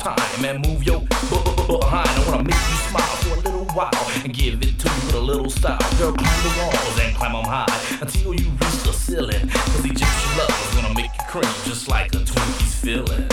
time and move your behind. I wanna make you smile for a little while and give it to you with a little style. Girl, climb the walls and climb them high until you reach the ceiling. Cause Egyptian love is gonna make you cream just like a Twinkies feeling.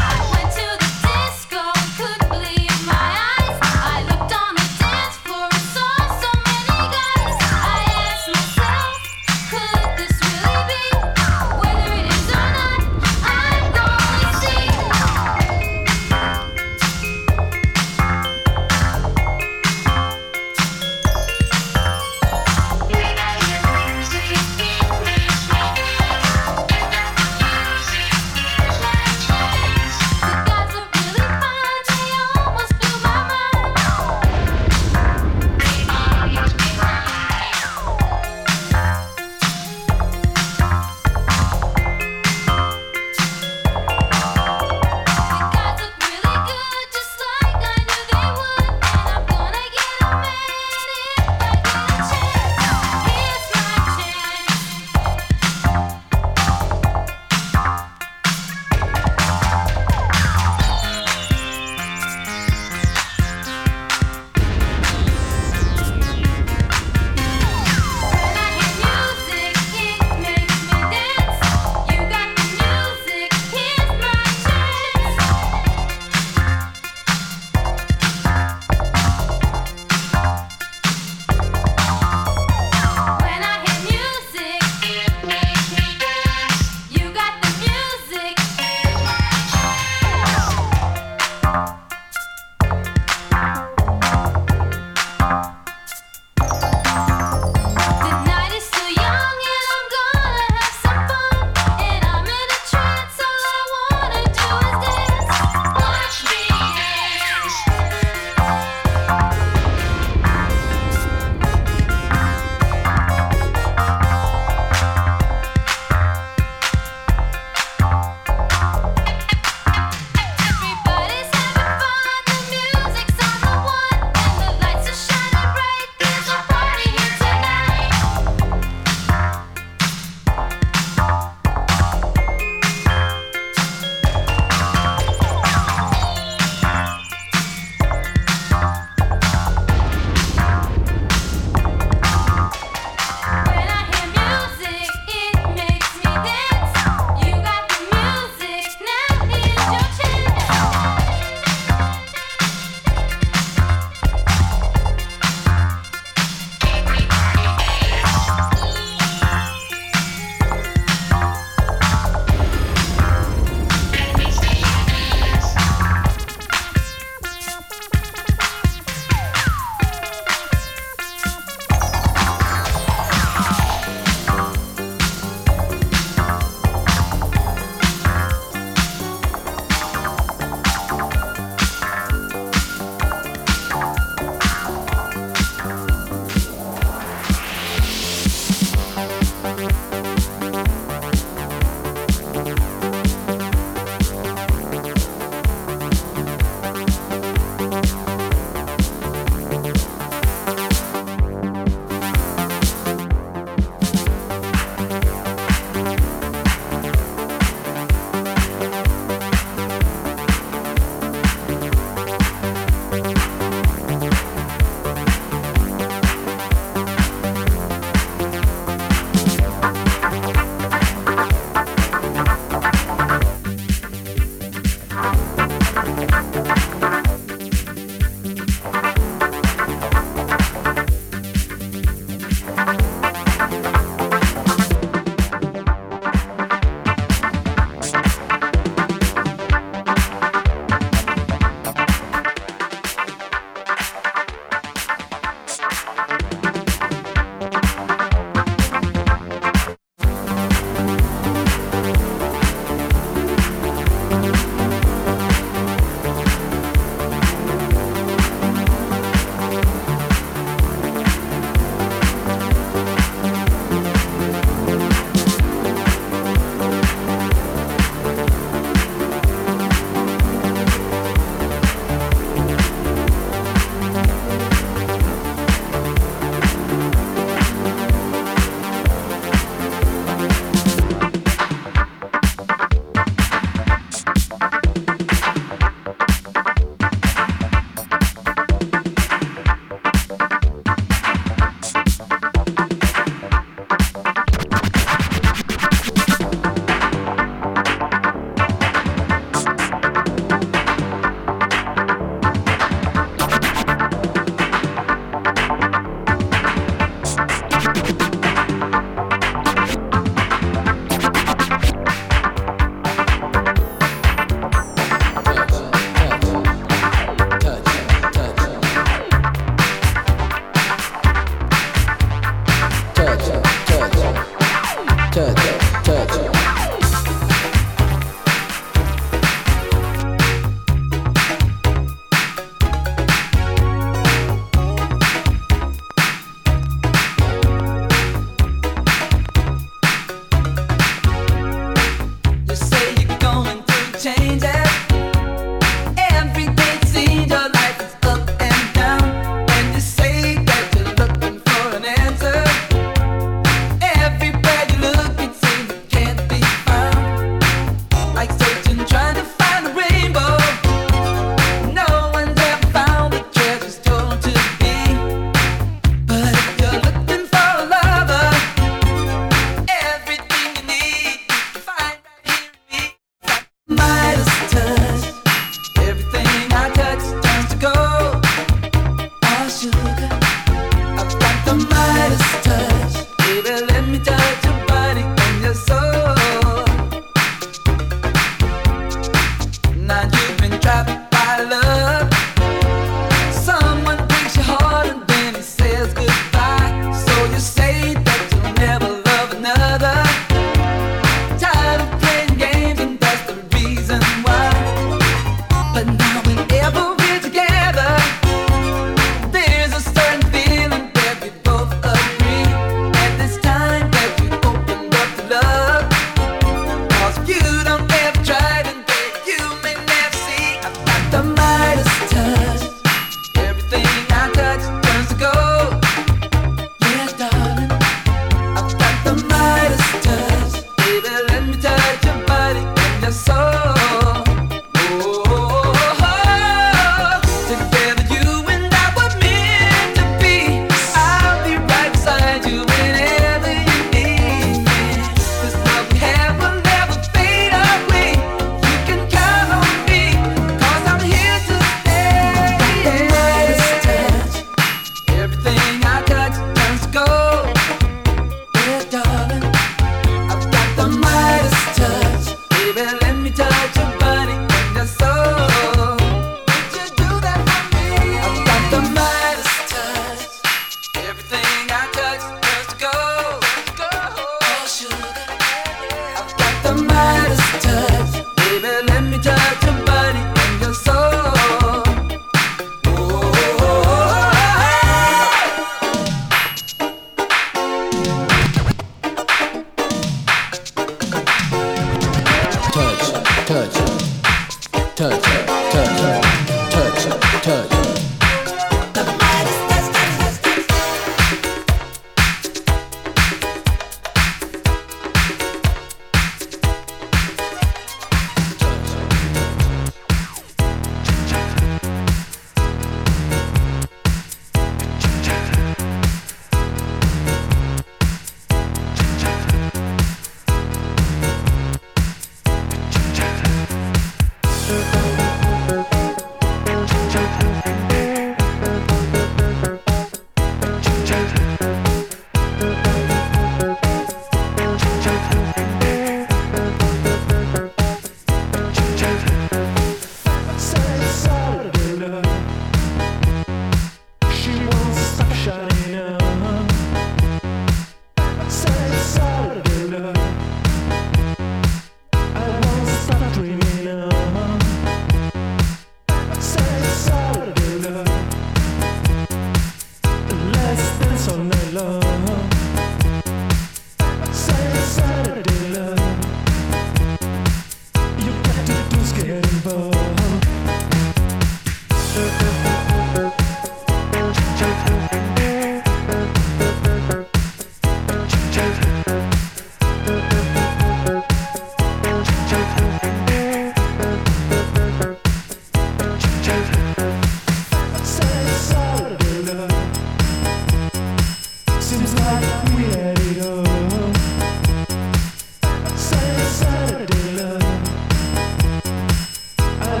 I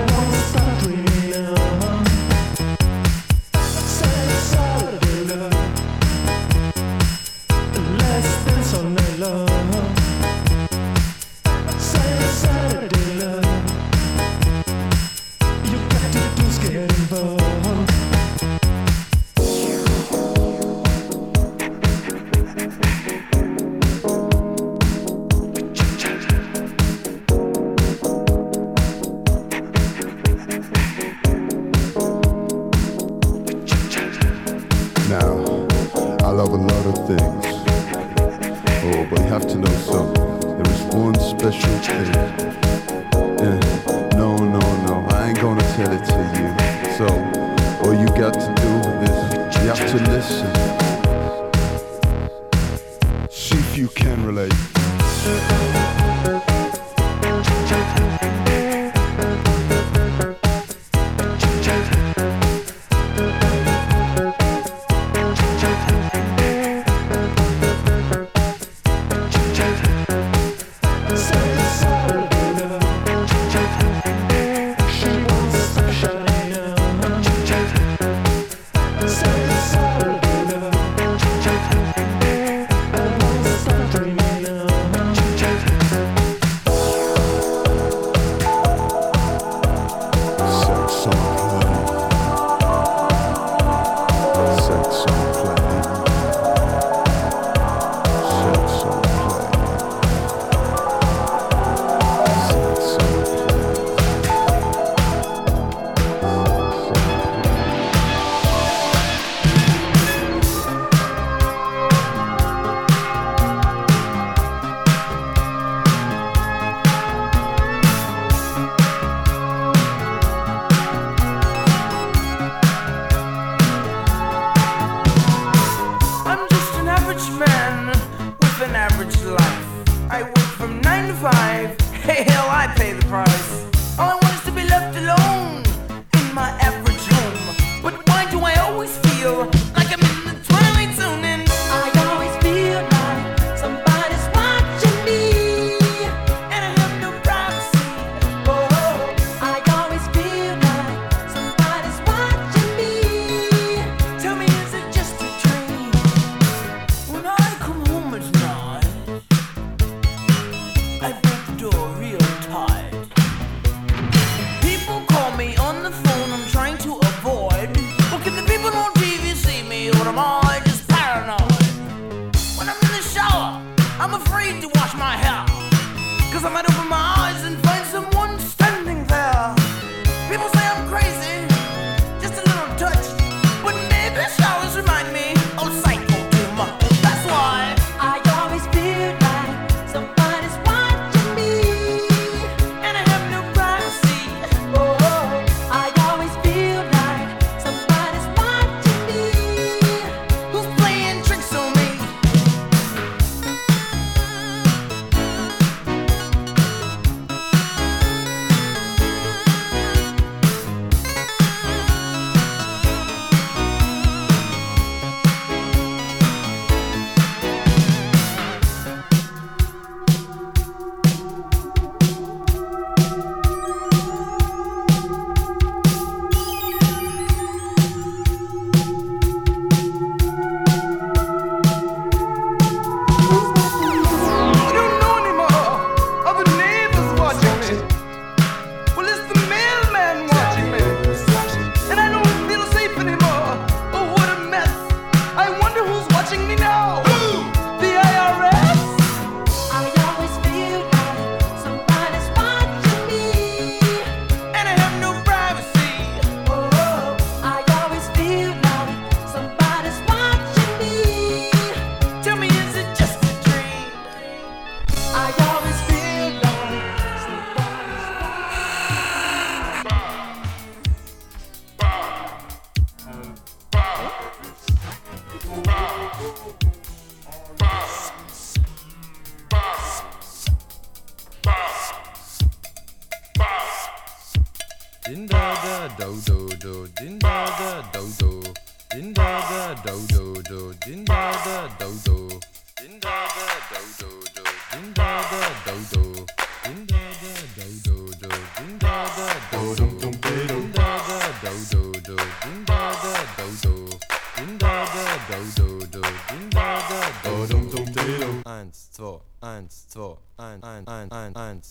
din da da do do do, din da da do do, din da da do do do, din da da do do, din da da do do do, din da da do do, din da da do do do, din da da do do do, din da da do do do, din da da do do, din da da do do do, din da da do do do. 1, 2, 1, 2, 1, 1, 1, 1, 1,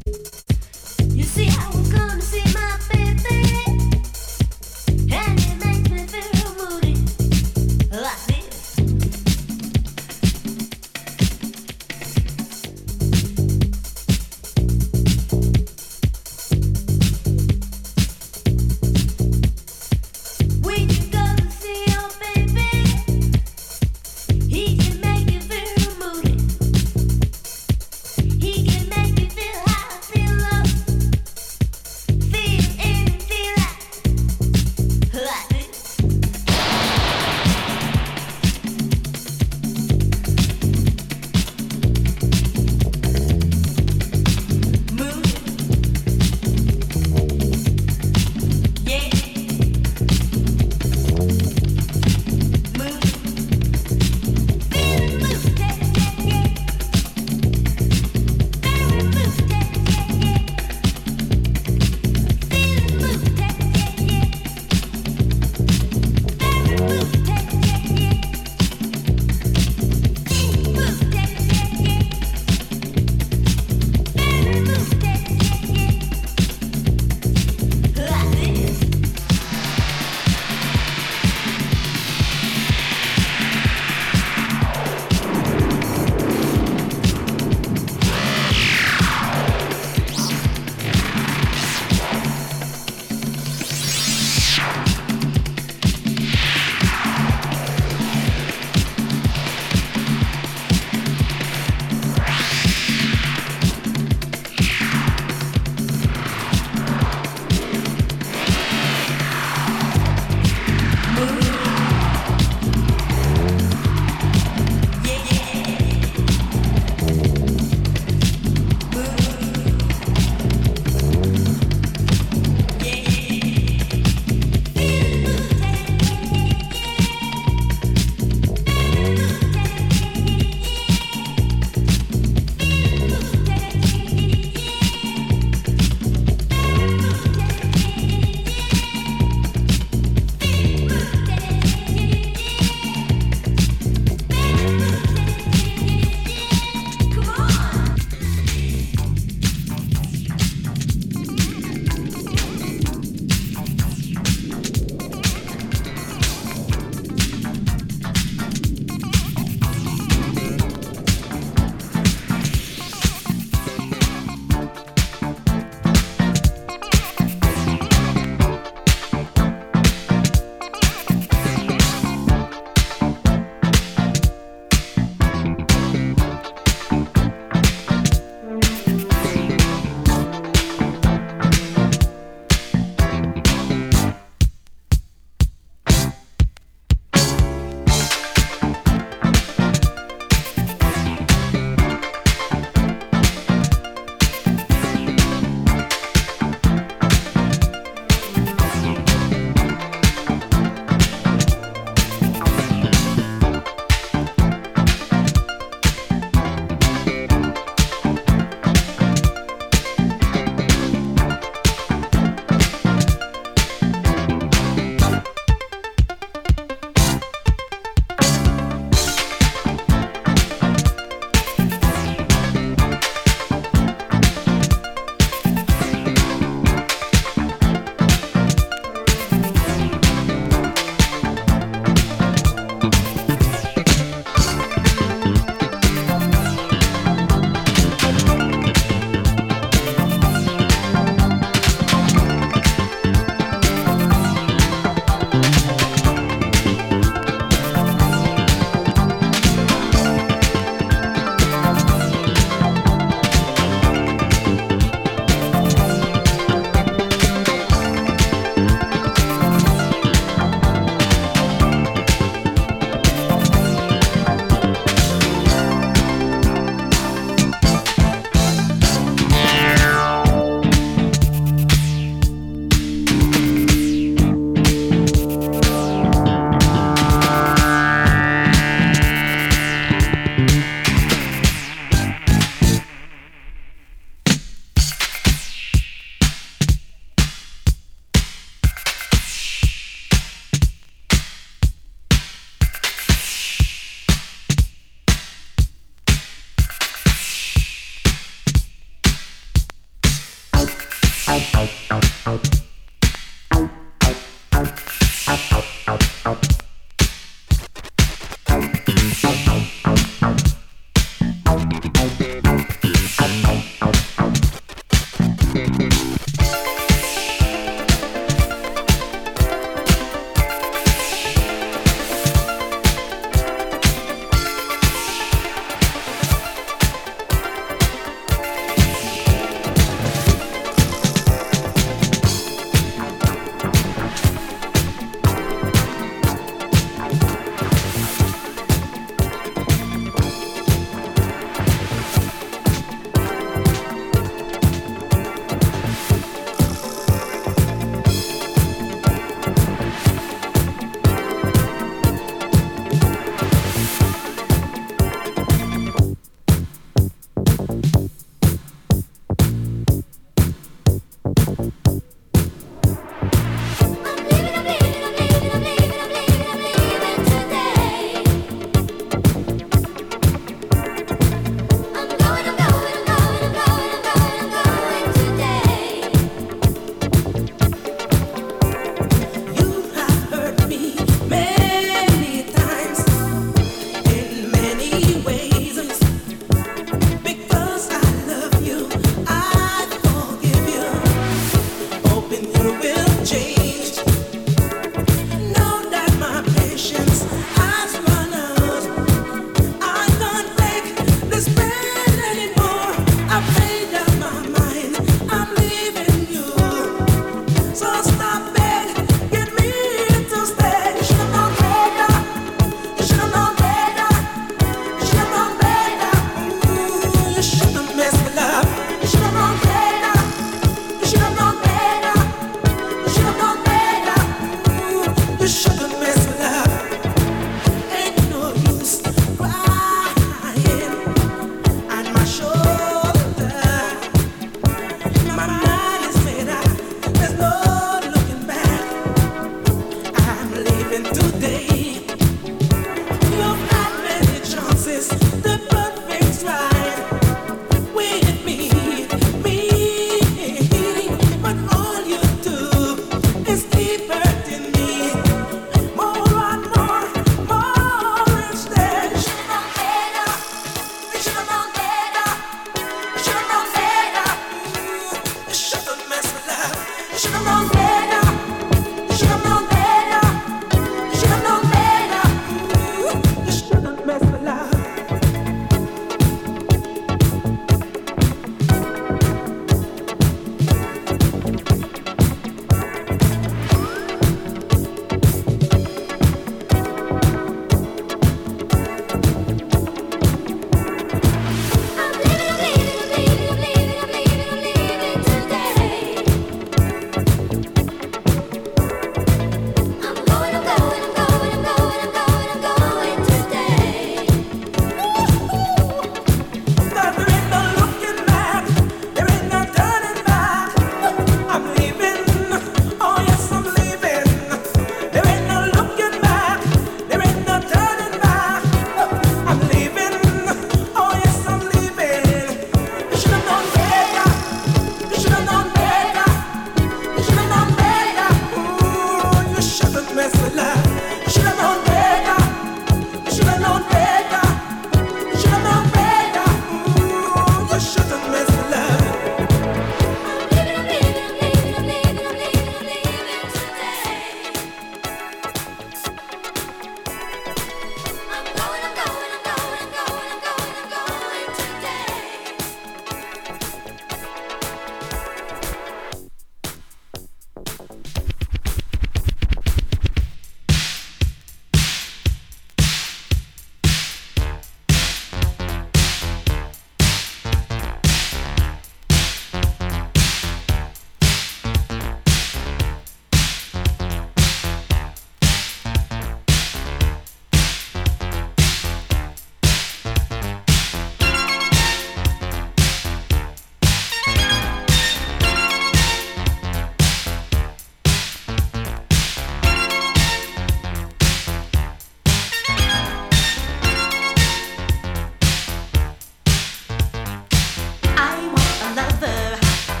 I want a lover who gives me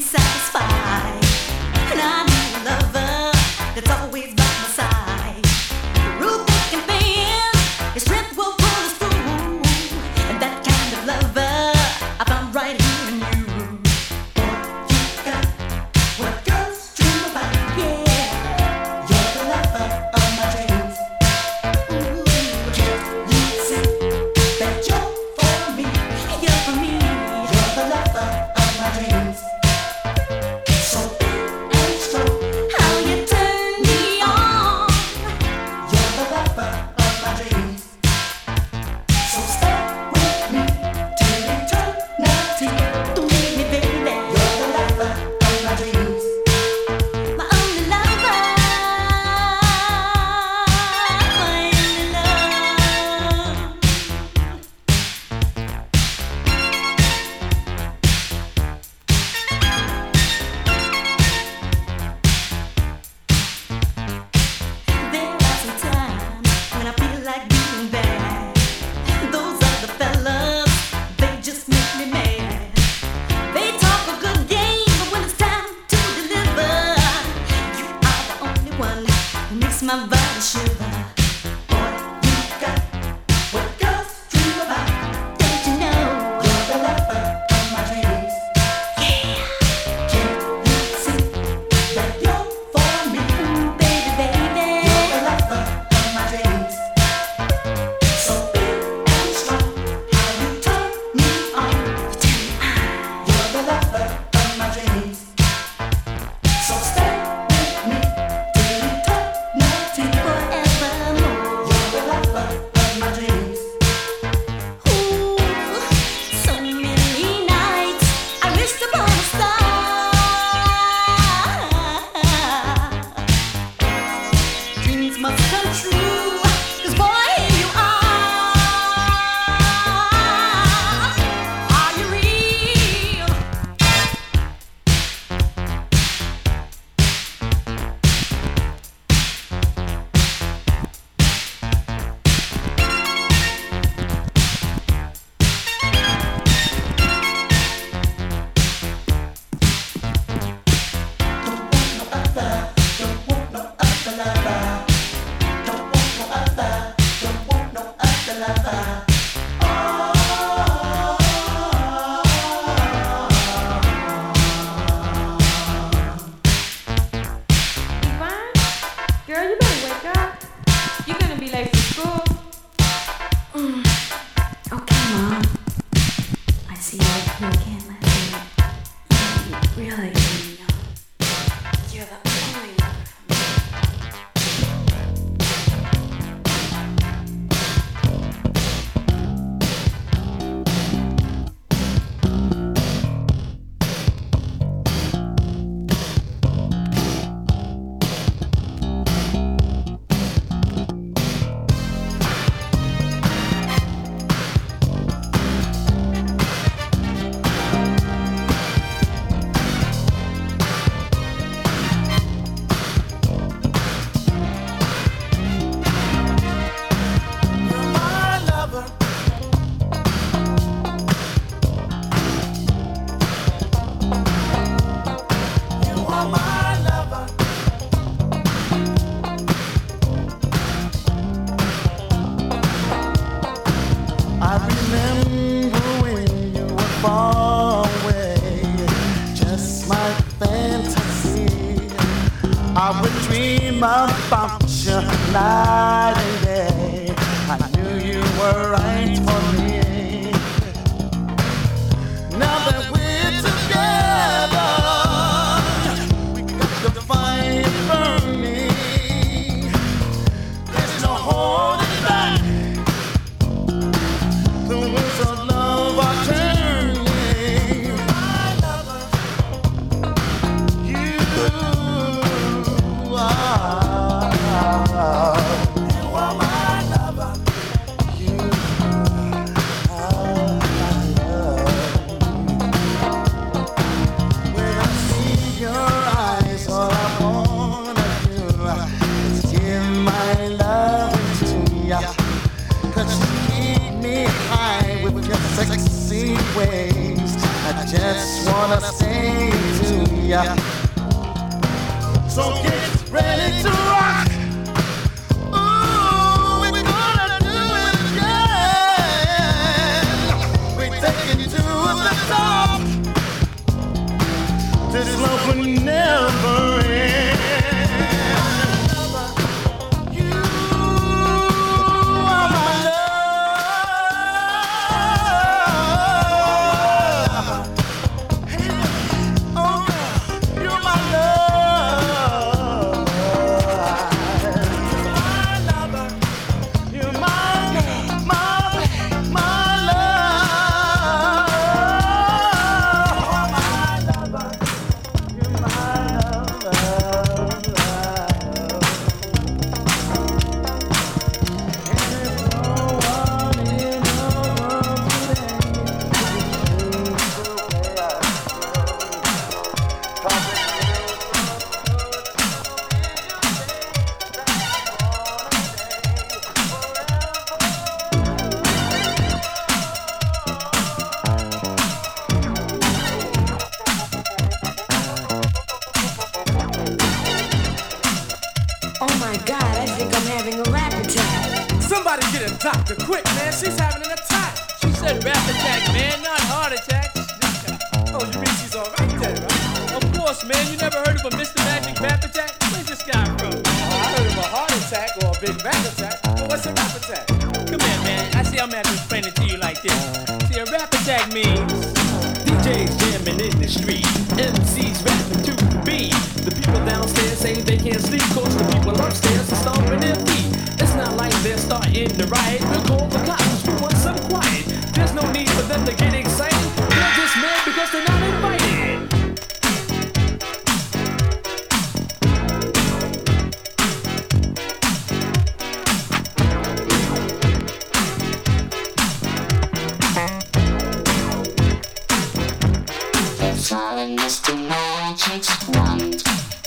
satisfied. And I need a lover that's always by my side. Real thick and thin, his strength will pull us through. And that kind of lover I found right here in you. You got what girls dream about, yeah. You're the lover of my dreams. Ooh, you say that you're for me, you're for me. You're the lover of my dreams. So big and strong, how you turn me on. You're the lover of my dreams. So stay with me till eternity. Don't leave me, baby. You're the lover of my dreams. My only lover. My only love. There are some times when I feel like being bad. Those other fellas, they just make me mad. They talk a good game, but when it's time to deliver, you are the only one who makes my body shiver. Boy, you got what girls dream about. Don't you know? You're the lover of my dreams. Yeah. Can't you see that you're for me? Ooh, baby, baby. You're the lover of my dreams. So big and strong, how you turn me on. You turn me on. You're the lover of my dreams. So stay with me till eternity, forevermore. You're the lover of my dreams. Ooh, so many nights I wished upon a star. Dreams must come true, 'cause boy, here you are. Are you real? Yvonne? Girl, you better wake up. You're gonna be late for school. Okay, Mom. I see you again last night. You really made me young. You're the only one for me. I remember when you were far away, just my fantasy. I would dream about you night and day. I knew you were right for me. Now that we're together, we got the fire burning. There's no holding back. The winds of love are turning. My lover, you are. You are my lover. You are my love. When I see your eyes, all I wanna do is give my love to ya. 'Cause you keep me high with your sexy ways. I just wanna say to So get ready to rock. Ooh, we're gonna do it again. We're taking to the top. This love will never end. You are my love. Oh, you're my love. You're my love. Oh my God, I think I'm having a rap attack. Somebody get a doctor quick, man. She's having an attack. She said rap attack, man, not heart attack. Oh, you mean she's alright then, right? Of course, man. You never heard of a Mr. Magic rap attack? Where's this guy from? I heard of a heart attack or a big rap attack. But what's a rap attack? Come here, man. I see I'm gonna have to explain it to you like this. See, a rap attack means DJs jamming in the street, MCs rapping to the beat. The people downstairs say they can't sleep, cause the people upstairs are stomping their feet. It's not like they're starting to riot. We'll call the cops, we want some quiet. There's no need for them to get excited. They're just mad because they're not invited. Darling, Mr. Magic's wand.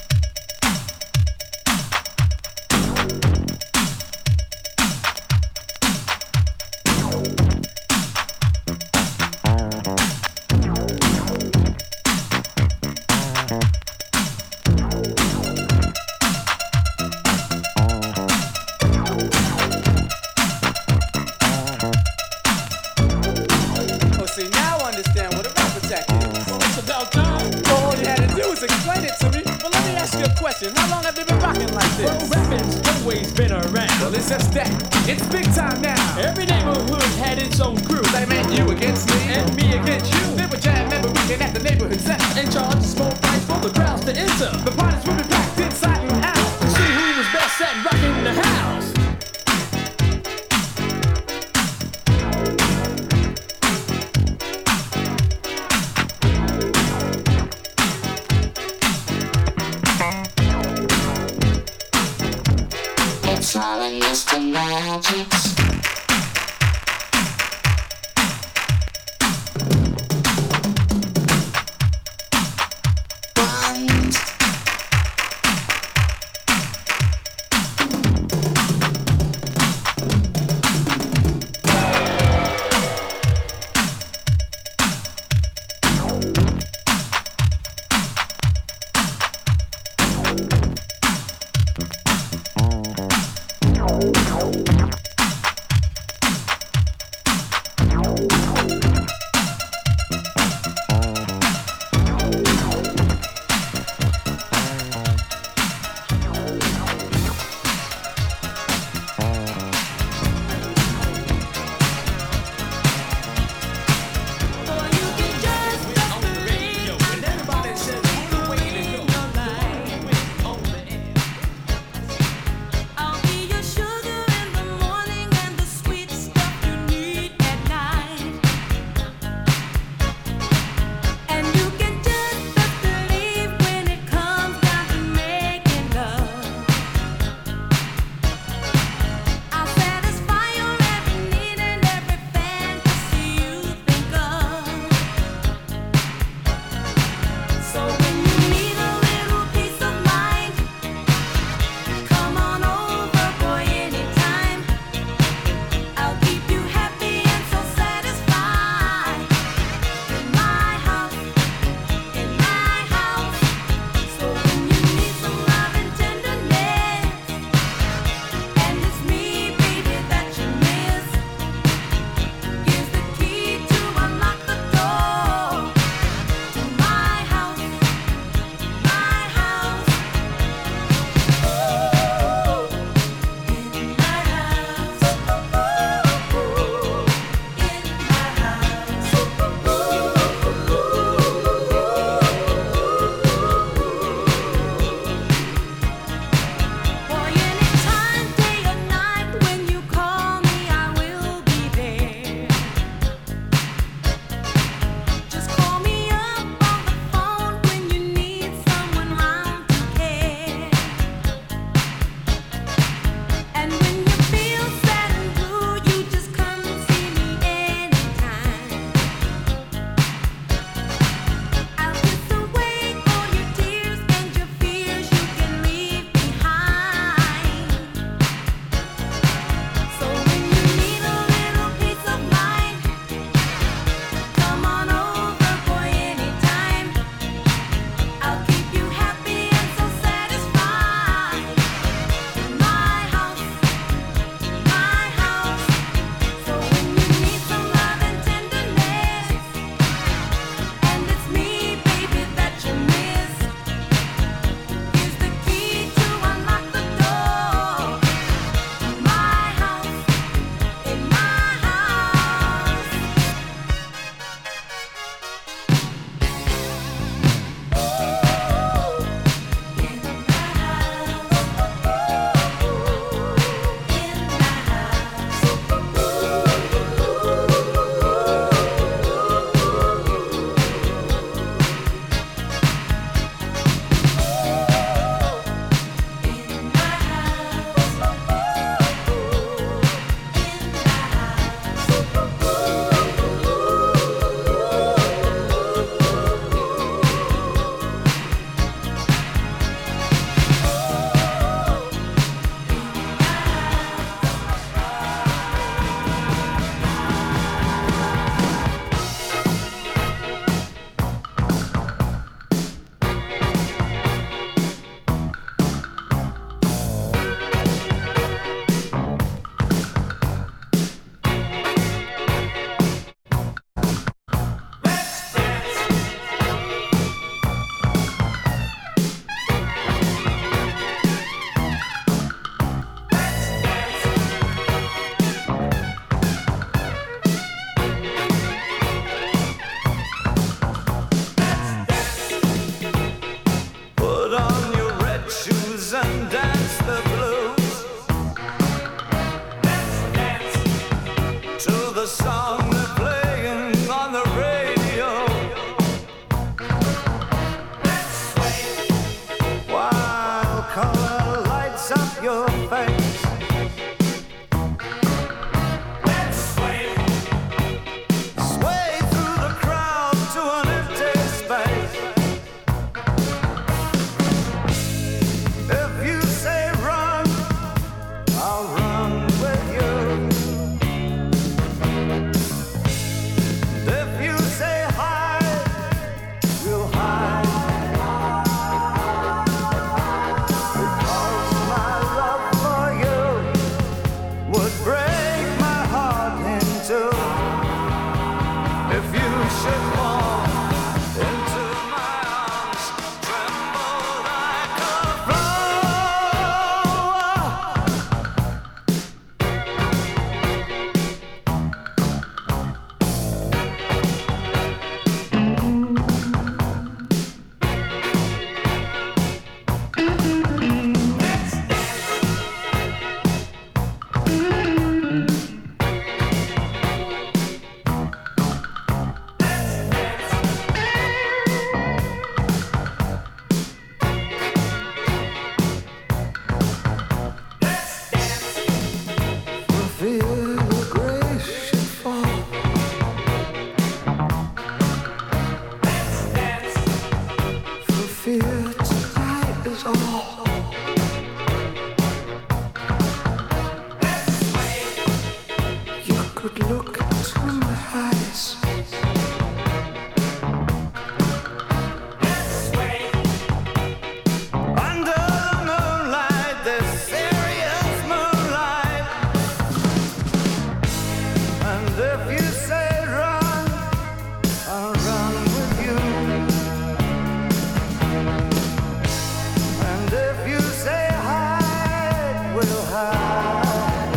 Oh, see, now I understand what a rap attack is. Well, it's about time. All you had to do was explain it to me. But let me ask you a question. How long have they been rocking like this? Well, rapping's always been around. Well, it's just that. It's big time now. Every neighborhood had its own crew. They meant you against me. And me against you. They were jam every weekend at the neighborhood center. And charge a small price for the crowds to enter. The parties would be packed inside and out. To see who was best at rocking the house. It's all in Mr. Magic's. your face. Sway through the crowd to an empty space. If you say run, I'll run with you. If you say hide, we'll hide. Because my love for you would break my heart in two. If you should fall into my arms, tremble like a flower. For fear your grace should fall. For fear tonight is all. You could look into my eyes. Under the moonlight, this serious moonlight. And if you say run, I'll run with you. And if you say hide, we'll hide.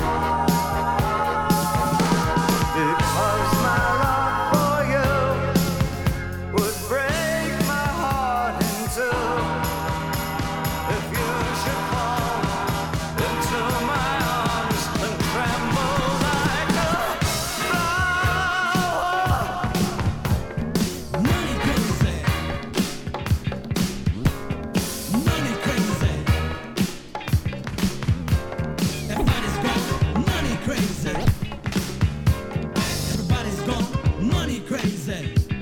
Because my love for you would break my heart in two. If you should fall into my arms and tremble like a flower. Money crazy. Money crazy. Everybody's gone money crazy. Everybody's gone money crazy.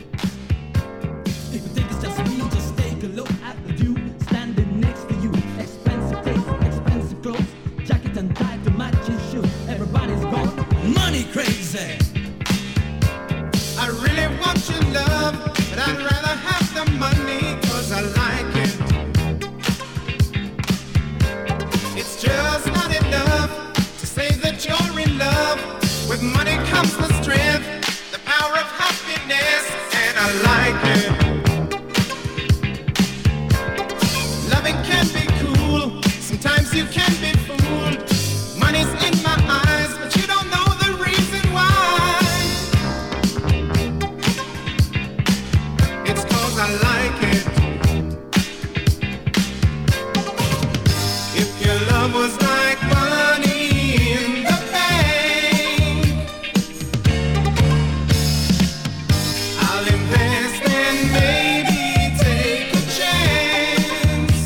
If you think it's just me, just take a look at the view standing next to you. Expensive taste, expensive clothes, jacket and tie to match his shoe. Everybody's gone money crazy. I really want your love, but I'd rather have the money, 'cause I like it. It's just not enough to say that you're in love. With money comes the strength, the power of happiness, and I like it. Loving can be cool, sometimes you can be fooled. Money's in my eyes, but you don't know the reason why. It's 'cause I like it. If your love was like money in the bank, I'll invest and maybe take a chance.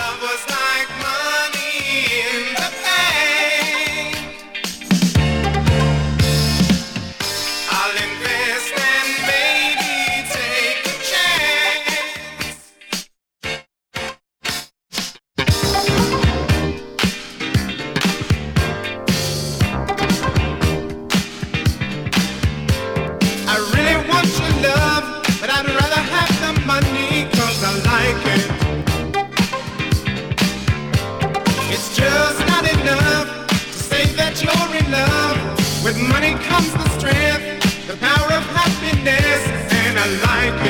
love was like money in the bank. I'll invest and maybe take a chance. I really want your love, but I'd rather have the money 'cause I like it. It's just not enough to say that you're in love. With money comes the strength, the power of happiness, and I like it.